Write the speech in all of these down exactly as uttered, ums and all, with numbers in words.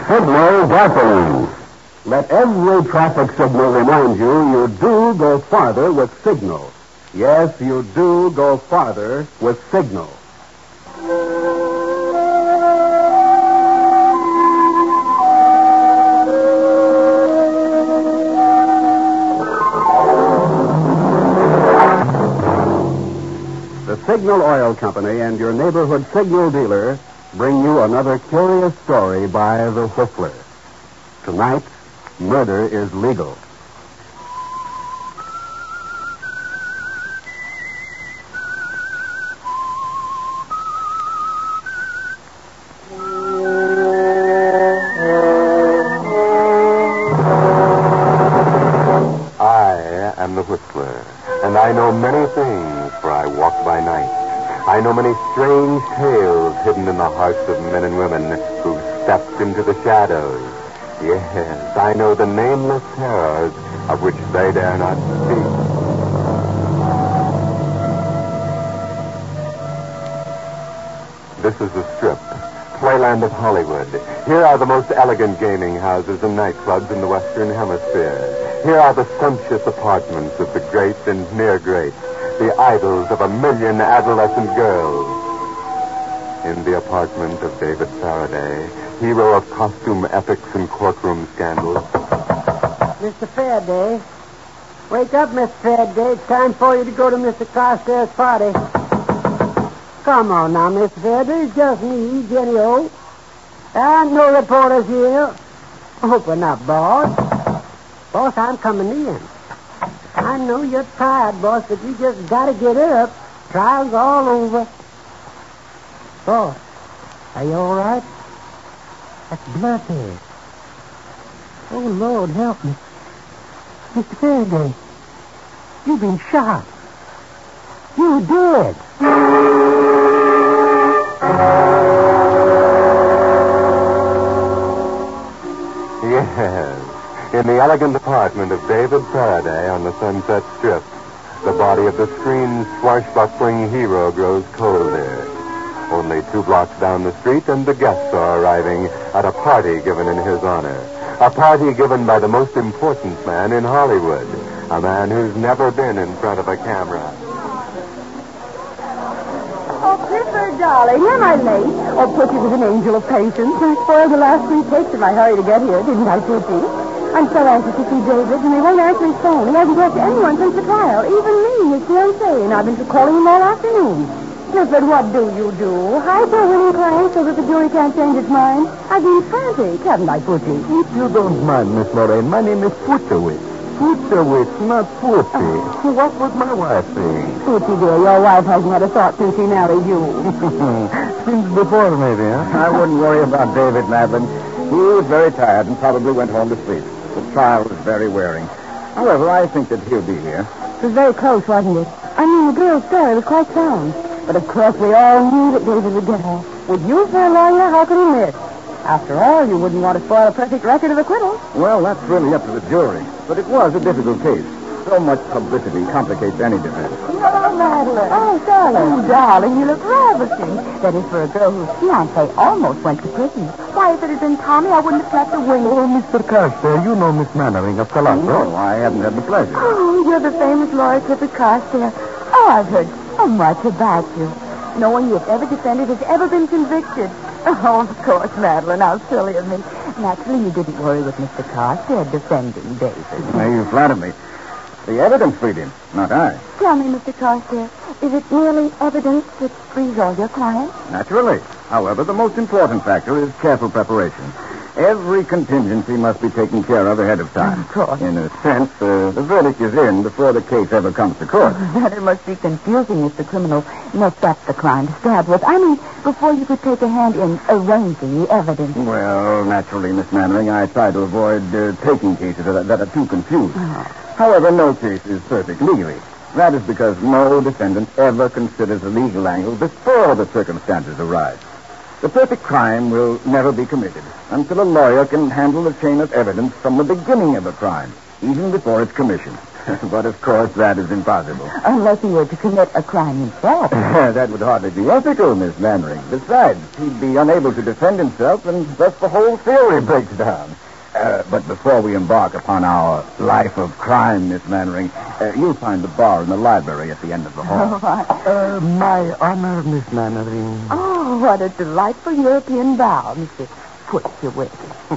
Signal gasoline. Let every traffic signal remind you you do go farther with Signal. Yes, you do go farther with Signal. The Signal Oil Company and your neighborhood Signal dealer bring you another curious story by the Whistler. Tonight, murder is legal. I am the Whistler, and I know many things, for I walk by night. I know many strange tales hidden in the hearts of men and women who've stepped into the shadows. Yes, I know the nameless terrors of which they dare not speak. This is the Strip, playland of Hollywood. Here are the most elegant gaming houses and nightclubs in the Western Hemisphere. Here are the sumptuous apartments of the great and near great, the idols of a million adolescent girls. In the apartment of David Faraday, hero of costume epics and courtroom scandals. Mister Faraday. Wake up, Mister Faraday. It's time for you to go to Mister Carstairs' party. Come on now, Mister Faraday. It's just me, Jenny O. And no reporters here. Open up, boss. Boss, I'm coming in. I know you're tired, boss, but you just gotta get up. Trial's all over. Boss, are you all right? That's bloodhead. Oh, Lord, help me. Mister Faraday, you've been shot. You did. Yes. In the elegant apartment of David Faraday on the Sunset Strip, the body of the screen's swashbuckling hero grows colder. Only two blocks down the street, and the guests are arriving at a party given in his honor. A party given by the most important man in Hollywood, a man who's never been in front of a camera. Oh, Clifford, darling, am I late? Oh, Poochie was an angel of patience. I spoiled the last three takes in my hurry to get here, didn't I, Poochie? I'm so anxious to see David, and he won't answer his phone. He hasn't talked to anyone since the trial, even me, his fiancée, and I've been calling him all afternoon. Clifford, what do you do? Hide your winning client so that the jury can't change its mind? I've been frantic, haven't I, Poochie? If you don't mind, Miss Lorraine, my name is Futowitz. Futowitz, not Footy. Oh. What would my wife think? Poochie, dear, your wife hasn't had a thought since she married you. Since before, maybe, huh? I wouldn't worry about David, Madeline. He was very tired and probably went home to sleep. The trial was very wearing. However, I think that he'll be here. It was very close, wasn't it? I mean, the girl's story was quite sound. But, of course, we all knew that David would get her. With you for a lawyer, how could he miss? After all, you wouldn't want to spoil a perfect record of acquittal. Well, that's really up to the jury. But it was a difficult case. So much publicity complicates any defense. Hello, Madeline. Oh, darling. Oh, darling, you look ravishing. That is for a girl whose fiancé almost went to prison. Why, if it had been Tommy, I wouldn't have slept a wink. Oh, Mister Carstairs, you know Miss Mannering of Calabro. No, I haven't had the pleasure. Oh, you're the famous lawyer, Clifford Carstairs. Oh, I've heard so much about you. No one you've ever defended has ever been convicted. Oh, of course, Madeline. How silly of me. Naturally, you didn't worry with Mister Carstairs defending David. Now, you flatter me. The evidence freed him, not I. Tell me, Mister Carstairs, is it merely evidence that frees all your clients? Naturally. However, the most important factor is careful preparation. Every contingency must be taken care of ahead of time. Of course. In a sense, uh, the verdict is in before the case ever comes to court. Then it must be confusing if the criminal knocked up the crime to start with. I mean, before you could take a hand in arranging the evidence. Well, naturally, Miss Mannering, I try to avoid uh, taking cases that are, that are too confused. Oh. However, no case is perfect legally. That is because no defendant ever considers the legal angle before the circumstances arise. The perfect crime will never be committed until a lawyer can handle the chain of evidence from the beginning of a crime, even before its commission. But, of course, that is impossible. Unless he were to commit a crime himself. That would hardly be ethical, Miss Mannering. Besides, he'd be unable to defend himself, and thus the whole theory breaks down. Uh, but before we embark upon our life of crime, Miss Mannering, uh, you'll find the bar in the library at the end of the hall. Oh, I... Uh, my honor, Miss Mannering. oh, what a delightful European bow, Mister Put-your-wit.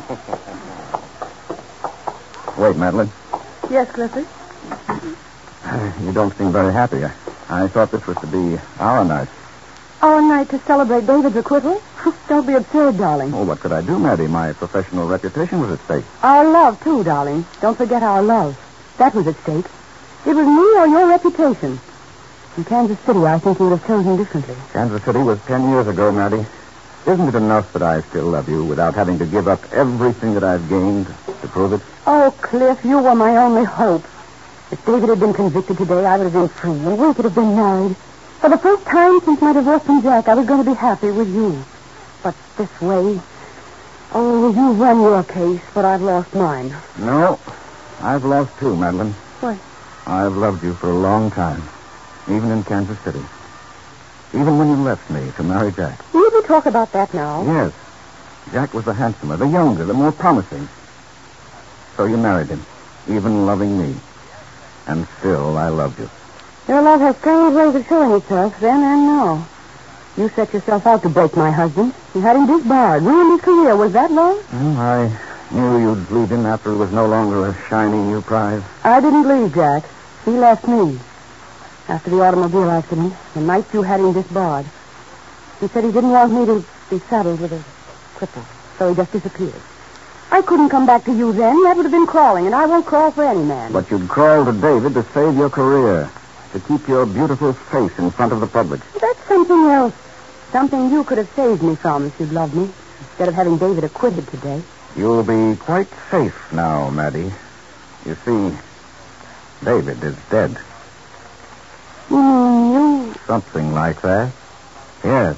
Wait, Madeline. Yes, Clifford? Uh, you don't seem very happy. I, I thought this was to be our night. Our night to celebrate David's acquittal? Don't be absurd, darling. Oh, what could I do, Maddie? My professional reputation was at stake. Our love, too, darling. Don't forget our love. That was at stake. It was me or your reputation. In Kansas City, I think you would have chosen differently. Kansas City was ten years ago, Maddie. Isn't it enough that I still love you without having to give up everything that I've gained to prove it? Oh, Cliff, you were my only hope. If David had been convicted today, I would have been free, and we could have been married. For the first time since my divorce from Jack, I was going to be happy with you. But this way... Oh, you won your case, but I've lost mine. No, I've lost too, Madeline. What? I've loved you for a long time, even in Kansas City. Even when you left me to marry Jack. Will we talk about that now? Yes. Jack was the handsomer, the younger, the more promising. So you married him, even loving me. And still, I loved you. Your love has strange ways of showing itself then and now. You set yourself out to break my husband. You had him disbarred, ruined his career. Was that love? Well, I knew you'd leave him after he was no longer a shiny new prize. I didn't leave Jack. He left me. After the automobile accident, the night you had him disbarred. He said he didn't want me to be saddled with a cripple, so he just disappeared. I couldn't come back to you then. That would have been crawling, and I won't crawl for any man. But you'd crawl to David to save your career, to keep your beautiful face in front of the public. That's something else. Something you could have saved me from if you'd loved me, instead of having David acquitted today. You'll be quite safe now, Maddie. You see, David is dead. You mean you... Something like that. Yes.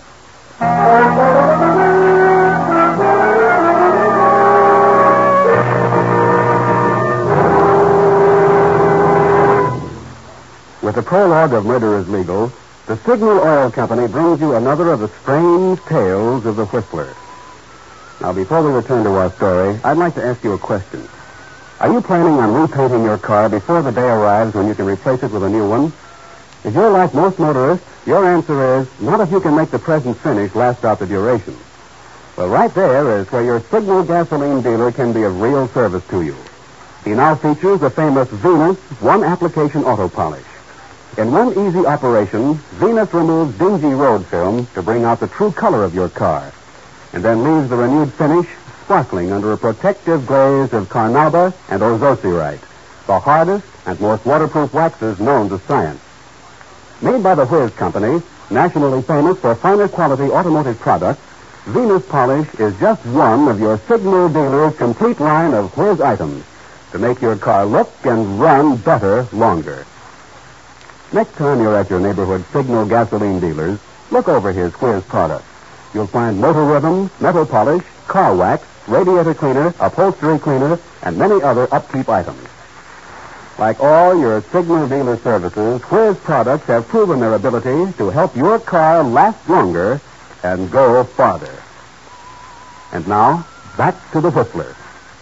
With the prologue of Murder is Legal, the Signal Oil Company brings you another of the strange tales of the Whistler. Now, before we return to our story, I'd like to ask you a question. Are you planning on repainting your car before the day arrives when you can replace it with a new one? If you're like most motorists, your answer is, not if you can make the present finish last out the duration. Well, right there is where your Signal gasoline dealer can be of real service to you. He now features the famous Venus one-application auto polish. In one easy operation, Venus removes dingy road film to bring out the true color of your car, and then leaves the renewed finish sparkling under a protective glaze of carnauba and ozosirite, the hardest and most waterproof waxes known to science. Made by the Whiz Company, nationally famous for finer quality automotive products, Venus Polish is just one of your Signal dealer's complete line of Whiz items to make your car look and run better longer. Next time you're at your neighborhood Signal gasoline dealers, look over his Whiz products. You'll find motor rhythm, metal polish, car wax, radiator cleaner, upholstery cleaner, and many other upkeep items. Like all your Signal dealer services, Whiz products have proven their ability to help your car last longer and go farther. And now, back to the Whistler.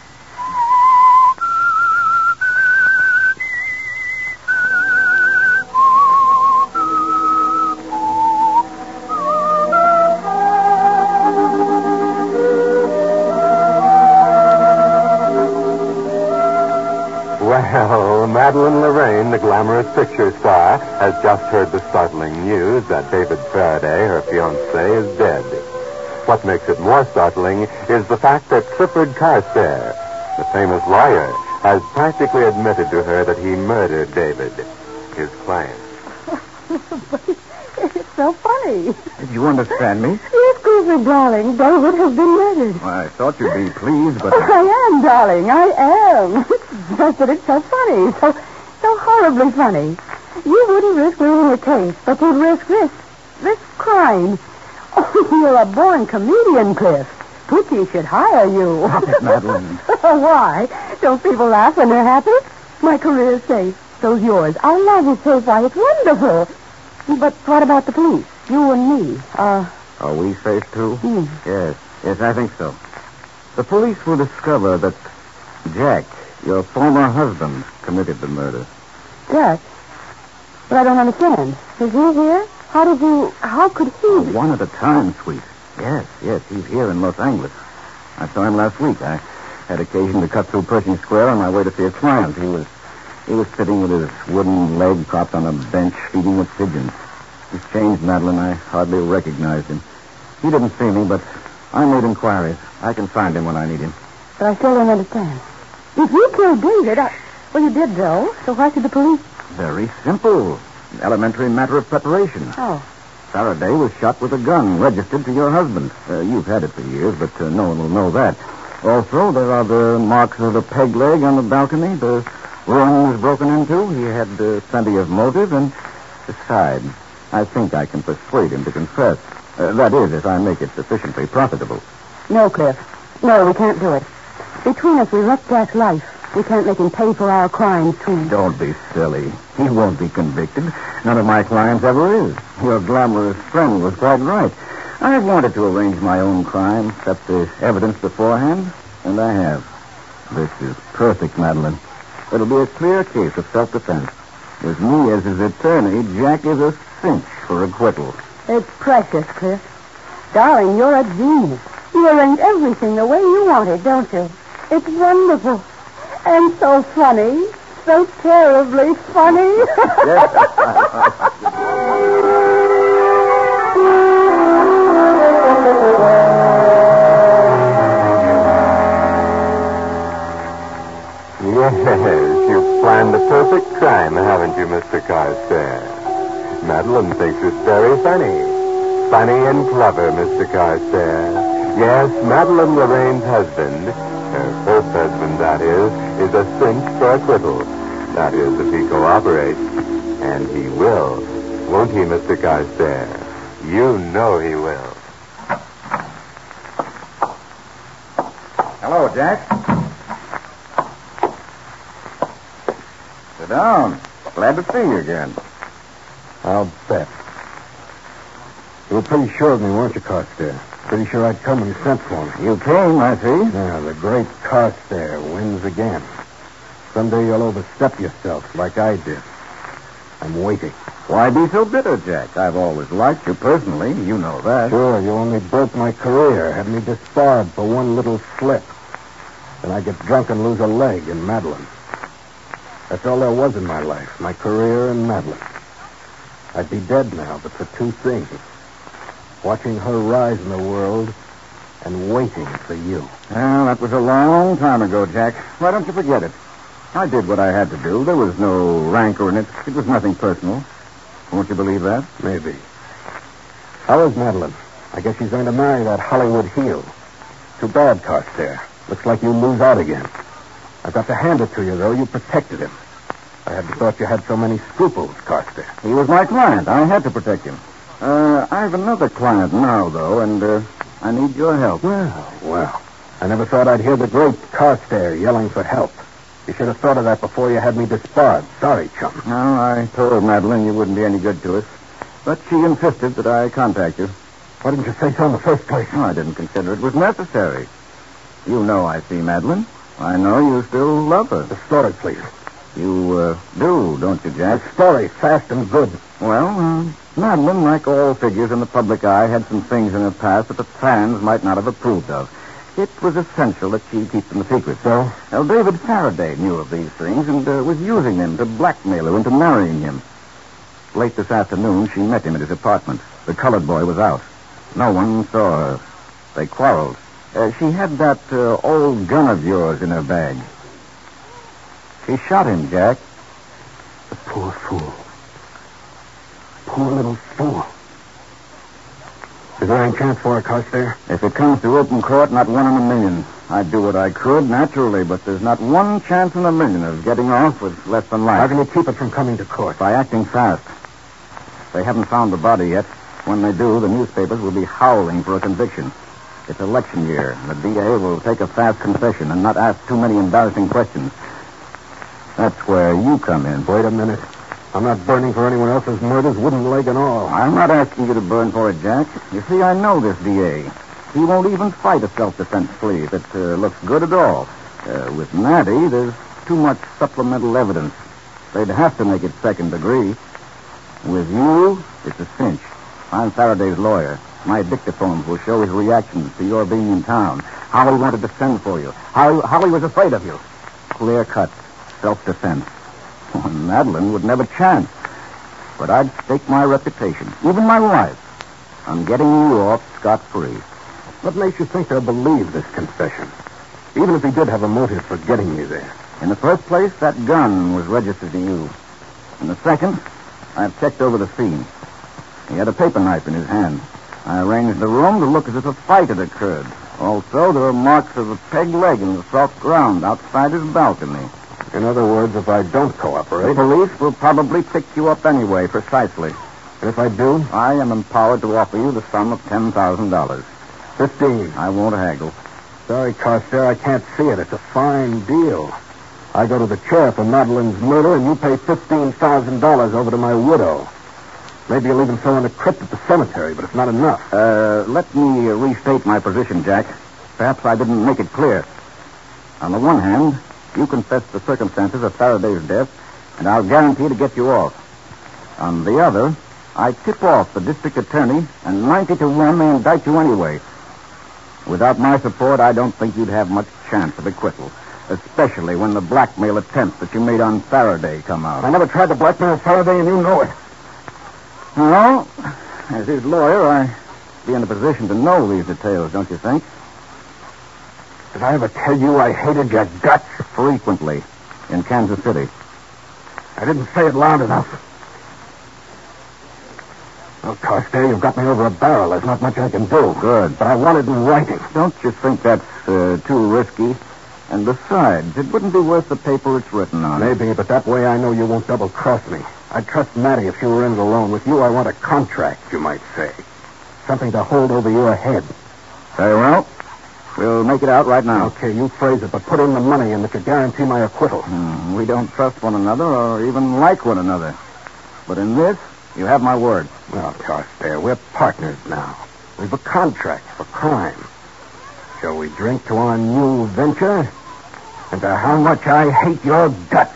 Well, Madeline Lorraine, the glamorous picture star, has just heard the startling news that David Faraday, her fiancé, is dead. What makes it more startling is the fact that Clifford Carstairs, the famous lawyer, has practically admitted to her that he murdered David, his client. It's so funny. Did you understand me? Yes, Clifford, darling. David has been murdered. Well, I thought you'd be pleased, but... Oh, I am, darling. I am. It's just that it's so funny. So, so horribly funny. You wouldn't risk losing a case, but you'd risk this. This crime. Oh, you're a born comedian, Cliff. Pookie should hire you. Stop it, Madeline. Why? Don't people laugh when they're happy? My career's safe. those yours. Our love is safe. Why, it's wonderful. But what about the police? You and me. Uh, Are we safe, too? Hmm. Yes. Yes, I think so. The police will discover that Jack, your former husband, committed the murder. Jack? But I don't understand. Is he here? How did you... How could he... Oh, one at a time, sweet. Yes, yes, he's here in Los Angeles. I saw him last week. I had occasion to cut through Pershing Square on my way to see a client. He was he was sitting with his wooden leg propped on a bench, feeding with pigeons. He's changed, Madeline. I hardly recognized him. He didn't see me, but I made inquiries. I can find him when I need him. But I still don't understand. If you killed David, I... Well, you did, though. So why should the police... Very simple. An elementary matter of preparation. Oh. Faraday was shot with a gun registered to your husband. Uh, you've had it for years, but uh, no one will know that. Also, there are the marks of the peg leg on the balcony. The room was broken into. He had uh, plenty of motive, and besides, I think I can persuade him to confess. Uh, that is, if I make it sufficiently profitable. No, Cliff. No, we can't do it. Between us, we wrecked Jack's life. We can't make him pay for our crimes, too. Don't be silly. He won't be convicted. None of my clients ever is. Your glamorous friend was quite right. I've wanted to arrange my own crime, set the evidence beforehand, and I have. This is perfect, Madeline. It'll be a clear case of self-defense. With me as his attorney, Jack is a cinch for acquittal. It's precious, Cliff. Darling, you're a genius. You arrange everything the way you want it, don't you? It's wonderful. And so funny. So terribly funny. Yes, you've planned a perfect crime, haven't you, Mister Carstairs? Madeline thinks it's very funny. Funny and clever, Mister Carstairs. Yes, Madeline Lorraine's husband, her first husband, that is, is a cinch for acquittal. That is, if he cooperates. And he will. Won't he, Mister Carstairs? You know he will. Hello, Jack. Sit down. Glad to see you again. I'll bet. You were pretty sure of me, weren't you, Carstairs? Pretty sure I'd come when you sent for me. You came, I see. Yeah, the great Carstairs wins again. Someday you'll overstep yourself like I did. I'm waiting. Why be so bitter, Jack? I've always liked you personally. You know that. Sure, you only broke my career, had me disbarred for one little slip. Then I get drunk and lose a leg in Madeline. That's all there was in my life, my career and Madeline. I'd be dead now, but for two things. Watching her rise in the world and waiting for you. Well, that was a long time ago, Jack. Why don't you forget it? I did what I had to do. There was no rancor in it. It was nothing personal. Won't you believe that? Maybe. How is Madeline? I guess she's going to marry that Hollywood heel. Too bad, Carstairs. Looks like you lose out again. I've got to hand it to you, though. You protected him. I hadn't thought you had so many scruples, Carstairs. He was my client. I had to protect him. Uh, I have another client now, though, and uh, I need your help. Well, well. I never thought I'd hear the great Carstairs yelling for help. You should have thought of that before you had me disbarred. Sorry, chum. No, I told Madeline you wouldn't be any good to us. But she insisted that I contact you. Why didn't you say so in the first place? Oh, I didn't consider it was necessary. You know I see Madeline. I know you still love her. The story, please. You uh, do, don't you, Jack? The story, fast and good. Well, uh, Madeline, like all figures in the public eye, had some things in her past that the fans might not have approved of. It was essential that she keep them a secret. So? Well, David Faraday knew of these things and uh, was using them to blackmail her into marrying him. Late this afternoon, she met him at his apartment. The colored boy was out. No one saw her. They quarreled. Uh, she had that uh, old gun of yours in her bag. She shot him, Jack. The poor fool. Poor little fool. Is there any chance for her, Carstairs? If it comes to open court, not one in a million. I'd do what I could, naturally, but there's not one chance in a million of getting off with less than life. How can you keep it from coming to court? By acting fast. They haven't found the body yet. When they do, the newspapers will be howling for a conviction. It's election year. The D A will take a fast confession and not ask too many embarrassing questions. That's where you come in. Wait a minute. I'm not burning for anyone else's murders, wooden leg and all. I'm not asking you to burn for it, Jack. You see, I know this D A. He won't even fight a self-defense plea if it uh, looks good at all. Uh, with Matty, there's too much supplemental evidence. They'd have to make it second degree. With you, it's a cinch. I'm Faraday's lawyer. My dictaphones will show his reactions to your being in town, how he wanted to send for you, how he, how he was afraid of you. Clear cut, self-defense. Well, Madeline wouldn't have a chance. But I'd stake my reputation, even my life, on getting you off scot-free. What makes you think they'll believe this confession? Even if he did have a motive for getting me there. In the first place, that gun was registered to you. In the second, I've checked over the scene. He had a paper knife in his hand. I arranged the room to look as if a fight had occurred. Also, there were marks of a peg leg in the soft ground outside his balcony. In other words, if I don't The cooperate... police will probably pick you up anyway, precisely. And if I do? I am empowered to offer you the sum of ten thousand dollars. Fifteen. I won't haggle. Sorry, Carstairs, I can't see it. It's a fine deal. I go to the chair for Madeline's murder, and you pay fifteen thousand dollars over to my widow. Maybe you'll even fill in a crypt at the cemetery, but it's not enough. Uh, let me restate my position, Jack. Perhaps I didn't make it clear. On the one hand, you confess the circumstances of Faraday's death, and I'll guarantee to get you off. On the other, I tip off the district attorney, and ninety to one may indict you anyway. Without my support, I don't think you'd have much chance of acquittal, especially when the blackmail attempts that you made on Faraday come out. I never tried to blackmail Faraday, and you know it. Well, as his lawyer, I'd be in a position to know these details, don't you think? Did I ever tell you I hated your guts? Frequently, in Kansas City. I didn't say it loud enough. Well, Carstairs, you've got me over a barrel. There's not much I can do. Good. But I want it in writing. Don't you think that's uh, too risky? And besides, it wouldn't be worth the paper it's written on. Maybe, but that way I know you won't double-cross me. I'd trust Matty if she were in it alone. With you, I want a contract, you might say. Something to hold over your head. Very well. We'll make it out right now. Okay, you phrase it, but put in the money and that you guarantee my acquittal. Hmm, we don't trust one another or even like one another. But in this, you have my word. Well, Carstairs, we're partners now. We've a contract for crime. Shall we drink to our new venture? And to how much I hate your guts.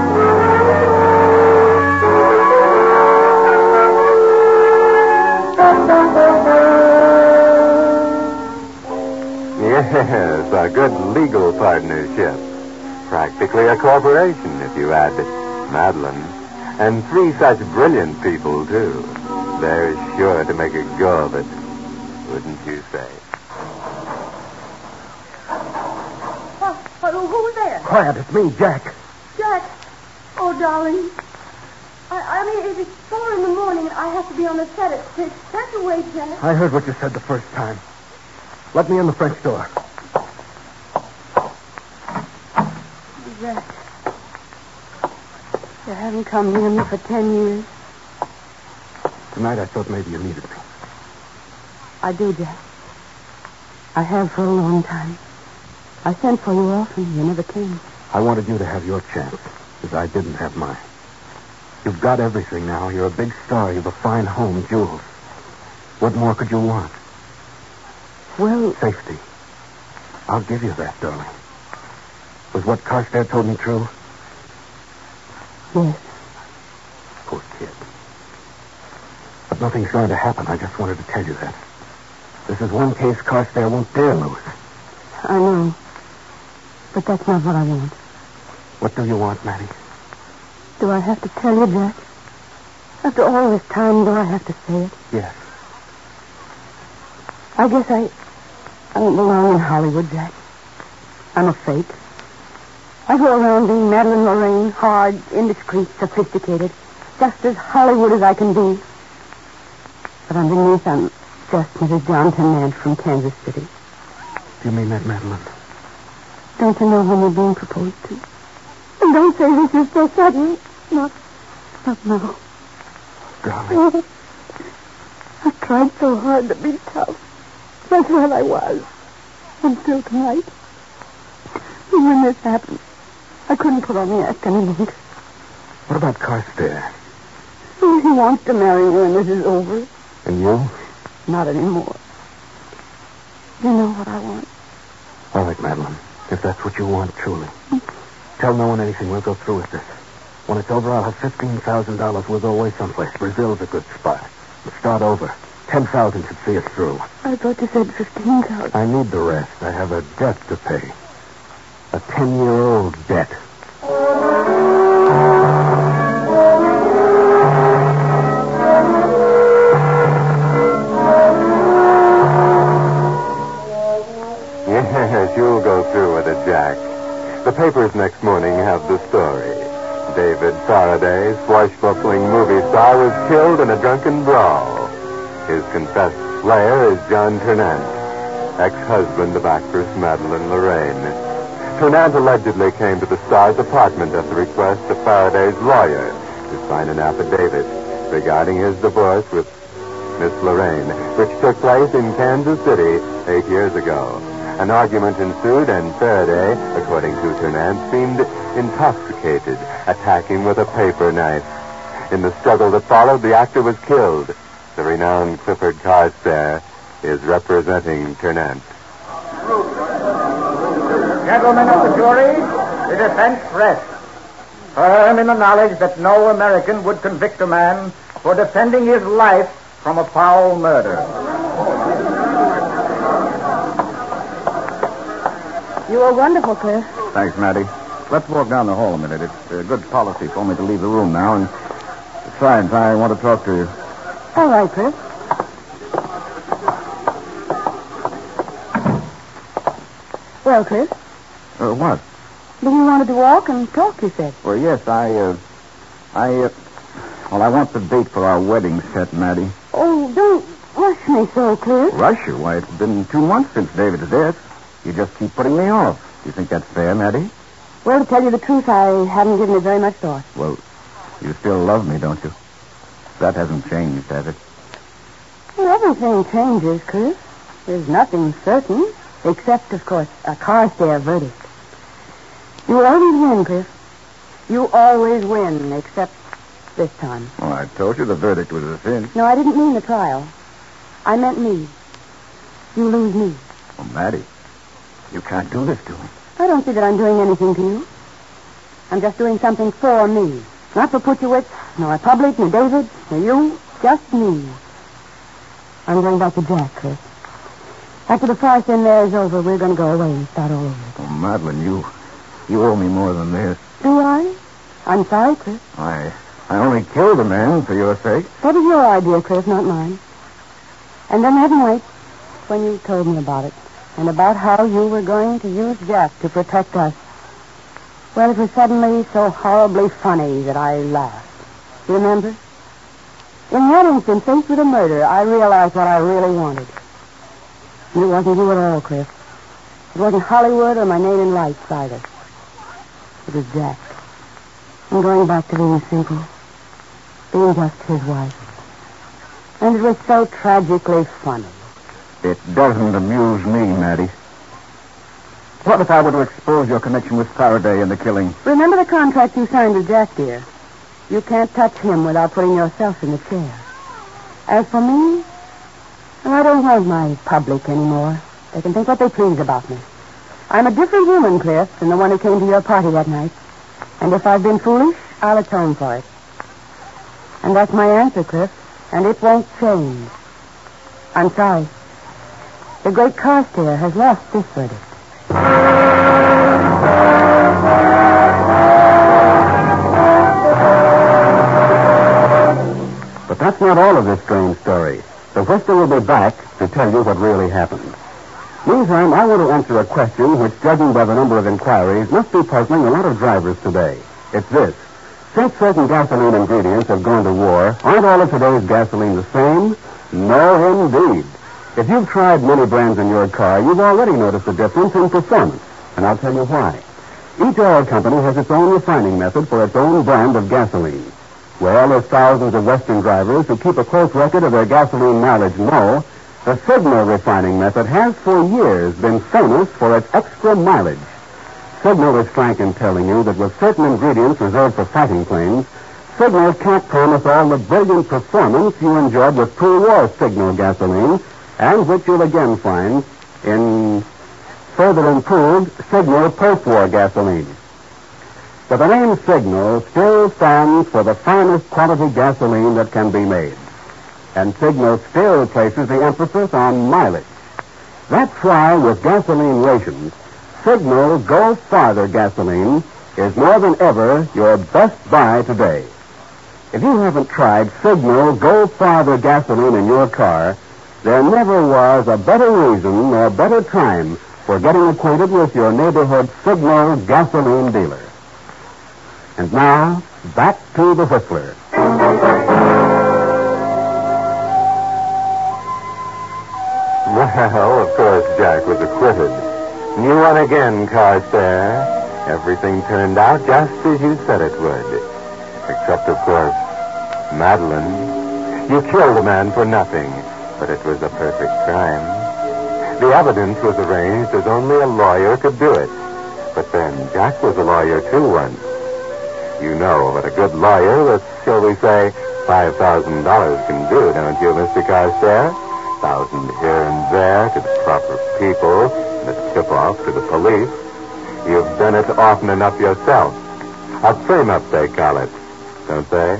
Yes, a good legal partnership. Practically a corporation, if you add Madeline. And three such brilliant people, too. They're sure to make a go of it, wouldn't you say? Oh, oh, who's there? Quiet, it's me, Jack. Jack. Oh, darling. I, I mean, it's four in the morning and I have to be on the set at six. Can't you wait, Jack? I heard what you said the first time. Let me in the French door. Jack. You haven't come near me for ten years. Tonight I thought maybe you needed me. I do, Jack. I have for a long time. I sent for you often. You never came. I wanted you to have your chance, as I didn't have mine. You've got everything now. You're a big star. You've a fine home, jewels. What more could you want? Well, Safety. I'll give you that, darling. Was what Carstairs told me true? yes. Poor kid. But nothing's going to happen. I just wanted to tell you that. This is one case Carstairs won't dare lose. I know. But that's not what I want. What do you want, Matty? Do I have to tell you, Jack? After all this time, do I have to say it? Yes. I guess I... I don't belong in Hollywood, Jack. I'm a fake. I go around being Madeline Lorraine, hard, indiscreet, sophisticated, just as Hollywood as I can be. But underneath, I'm just Missus Johnson Nance from Kansas City. Do you mean that, Madeline? Don't you know when you're being proposed to? And don't say this is so sudden. Not, not now. Darling. I tried so hard to be tough. That's what I was. Until tonight. And when this happened, I couldn't put on the act any longer. What about Carstairs? He wants to marry me when this is over. And you? Not anymore. You know what I want. All right, Madeline. If that's what you want, truly. Tell no one anything. We'll go through with this. When it's over, I'll have fifteen thousand dollars. We'll go away someplace. Brazil's a good spot. We'll start over. ten thousand dollars should see us through. I thought you said fifteen thousand dollars. I need the rest. I have a debt to pay. A ten-year-old debt. Yes, you'll go through with it, Jack. The papers next morning have the story. David Faraday, swashbuckling movie star, was killed in a drunken brawl. His confessed slayer is John Turnant, ex-husband of actress Madeline Lorraine. Turnant allegedly came to the star's apartment at the request of Faraday's lawyer to sign an affidavit regarding his divorce with Miss Lorraine, which took place in Kansas City eight years ago. An argument ensued, and Faraday, according to Turnant, seemed intoxicated, attacking with a paper knife. In the struggle that followed, the actor was killed. The renowned Clifford Carstairs is representing Turnant. Gentlemen of the jury, the defense rests, firm in the knowledge that no American would convict a man for defending his life from a foul murder. You were wonderful, Cliff. Thanks, Maddie. Let's walk down the hall a minute. It's uh, good policy for me to leave the room now, and besides, I want to talk to you. All right, Cliff. Well, Cliff, Uh, what? then you wanted to walk and talk, you said. Well, yes, I, uh, I, uh, well, I want the date for our wedding set, Maddie. Oh, don't rush me so, Cliff. Rush you? Why, it's been two months since David's death. You just keep putting me off. Do you think that's fair, Maddie? Well, to tell you the truth, I haven't given it very much thought. Well, you still love me, don't you? That hasn't changed, has it? Well, everything changes, Cliff. There's nothing certain, except, of course, a Carstairs verdict. You always win, Cliff. You always win, except this time. Well, I told you the verdict was a sin. No, I didn't mean the trial. I meant me. You lose me. Oh, Maddie, you can't do this to me. I don't see that I'm doing anything to you. I'm just doing something for me. Not for Putchewitz, nor Public, nor David, nor you. Just me. I'm going back to Jack, Chris. After the farce in there is over, we're going to go away and start all over. Oh, Madeline, you... you owe me more than this. Do I? I'm sorry, Chris. I... I only killed a man for your sake. That was your idea, Chris, not mine. And then that night, when you told me about it, and about how you were going to use Jack to protect us, well, it was suddenly so horribly funny that I laughed. You remember? In that instant, faced with a murder, I realized what I really wanted. And it wasn't you at all, Chris. It wasn't Hollywood or my name in lights either. It was Jack. I'm going back to being simple. Being just his wife. And it was so tragically funny. It doesn't amuse me, Maddie. What if I were to expose your connection with Faraday and the killing? Remember the contract you signed with Jack, dear. You can't touch him without putting yourself in the chair. As for me, I don't want my public anymore. They can think what they please about me. I'm a different human, Cliff, than the one who came to your party that night. And if I've been foolish, I'll atone for it. And that's my answer, Cliff. And it won't change. I'm sorry. The great Carstairs has lost this verdict. But that's not all of this strange story. The Whistler will be back to tell you what really happened. Meantime, I want to answer a question which, judging by the number of inquiries, must be puzzling a lot of drivers today. It's this. Since certain gasoline ingredients have gone to war, aren't all of today's gasoline the same? No, indeed. If you've tried many brands in your car, you've already noticed a difference in performance. And I'll tell you why. Each oil company has its own refining method for its own brand of gasoline. Well, as thousands of Western drivers who keep a close record of their gasoline mileage know, the Signal refining method has for years been famous for its extra mileage. Signal is frank in telling you that with certain ingredients reserved for fighting planes, Signal can't promise all the brilliant performance you enjoyed with pre-war Signal gasoline, and which you'll again find in further improved Signal post-war gasoline. But the name Signal still stands for the finest quality gasoline that can be made. And Signal still places the emphasis on mileage. That's why with gasoline rations, Signal Go Farther gasoline is more than ever your best buy today. If you haven't tried Signal Go Farther gasoline in your car, there never was a better reason or better time for getting acquainted with your neighborhood Signal gasoline dealer. And now, back to the Whistler. Well, of course, Jack was acquitted. You won again, Carstairs. Everything turned out just as you said it would. Except, of course, Madeline. You killed a man for nothing, but it was a perfect crime. The evidence was arranged as only a lawyer could do it. But then Jack was a lawyer, too, once. You know what a good lawyer with, shall we say, five thousand dollars can do, don't you, Mister Carstairs? Thousand here and there to the proper people, and a tip-off to the police. You've done it often enough yourself. A frame-up, they call it, don't they?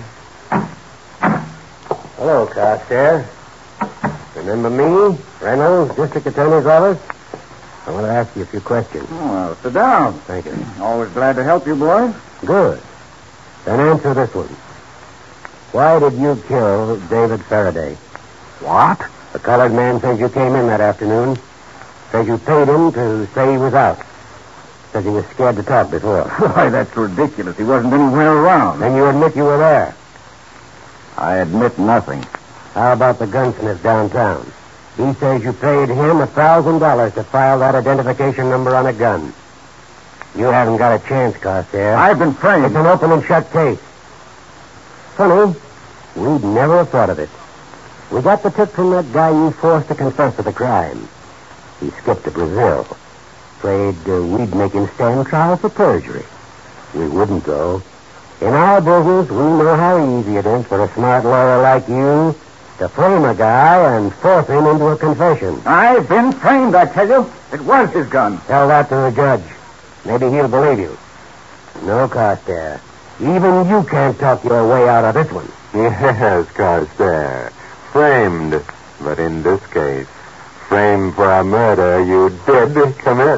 Hello, Carstairs. Remember me, Reynolds, District Attorney's Office? I want to ask you a few questions. Oh, well, sit down. Thank you. Always glad to help you, boy. Good. Then answer this one. Why did you kill David Faraday? What? The colored man says you came in that afternoon. Says you paid him to say he was out. Says he was scared to talk before. Why, that's ridiculous. He wasn't anywhere around. Then you admit you were there. I admit nothing. How about the gunsmith downtown? He says you paid him a thousand dollars to file that identification number on a gun. You haven't got a chance, Carstairs. I've been framed. It's an open and shut case. Funny, we'd never have thought of it. We got the tip from that guy you forced to confess to the crime. He skipped to Brazil. Afraid uh, we'd make him stand trial for perjury. We wouldn't, though. In our business, we know how easy it is for a smart lawyer like you to frame a guy and force him into a confession. I've been framed, I tell you. It was his gun. Tell that to the judge. Maybe he'll believe you. No, Carstairs. Even you can't talk your way out of this one. Yes, Carstairs. Framed. But in this case, framed for a murder you did commit.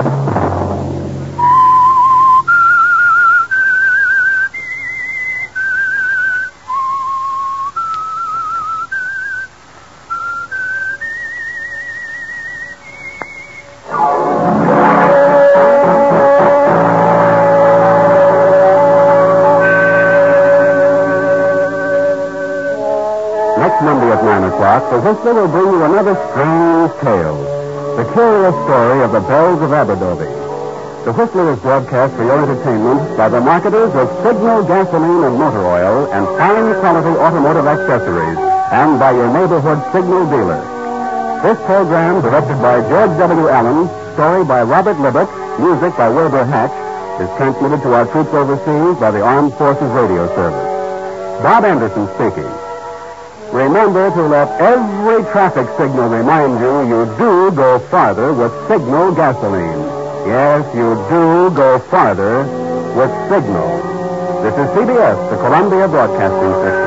The Whistler will bring you another strange tale. The curious story of the Bells of Aberdowie. The Whistler is broadcast for your entertainment by the marketers of Signal gasoline and motor oil and fine quality automotive accessories, and by your neighborhood Signal dealer. This program, directed by George W. Allen, story by Robert Libet, music by Wilbur Hatch, is transmitted to our troops overseas by the Armed Forces Radio Service. Bob Anderson speaking. Remember to let every traffic signal remind you you do go farther with Signal gasoline. Yes, you do go farther with Signal. This is C B S, the Columbia Broadcasting System.